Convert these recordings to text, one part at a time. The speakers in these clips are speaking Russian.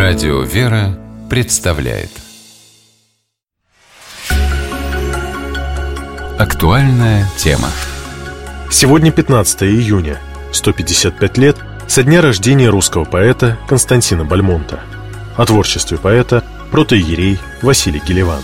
Радио «Вера» представляет актуальная тема. Сегодня 15 июня, 155 лет со дня рождения русского поэта Константина Бальмонта. О творчестве поэта протоиерей Василий Гелеван.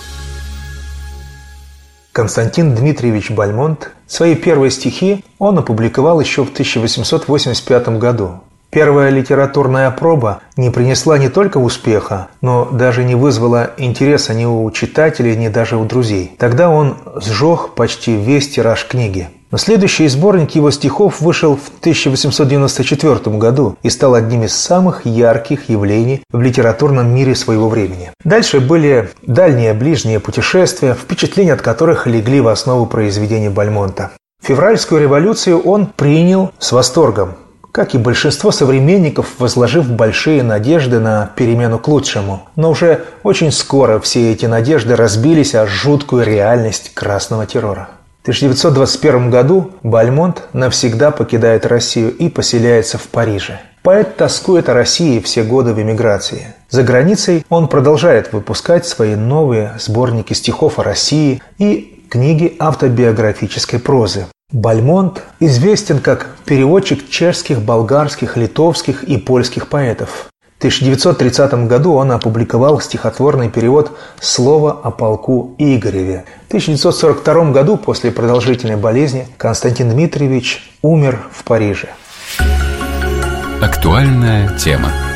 Константин Дмитриевич Бальмонт свои первые стихи он опубликовал еще в 1885 году. Первая литературная проба не принесла не только успеха, но даже не вызвала интереса ни у читателей, ни даже у друзей. Тогда он сжег почти весь тираж книги. Но следующий сборник его стихов вышел в 1894 году и стал одним из самых ярких явлений в литературном мире своего времени. Дальше были дальние ближние путешествия, впечатления от которых легли в основу произведений Бальмонта. Февральскую революцию он принял с восторгом, как и большинство современников, возложив большие надежды на перемену к лучшему. Но уже очень скоро все эти надежды разбились о жуткую реальность красного террора. В 1921 году Бальмонт навсегда покидает Россию и поселяется в Париже. Поэт тоскует о России все годы в эмиграции. За границей он продолжает выпускать свои новые сборники стихов о России и книги автобиографической прозы. Бальмонт известен как переводчик чешских, болгарских, литовских и польских поэтов. В 1930 году он опубликовал стихотворный перевод «Слово о полку Игореве». В 1942 году, после продолжительной болезни, Константин Дмитриевич умер в Париже. Актуальная тема.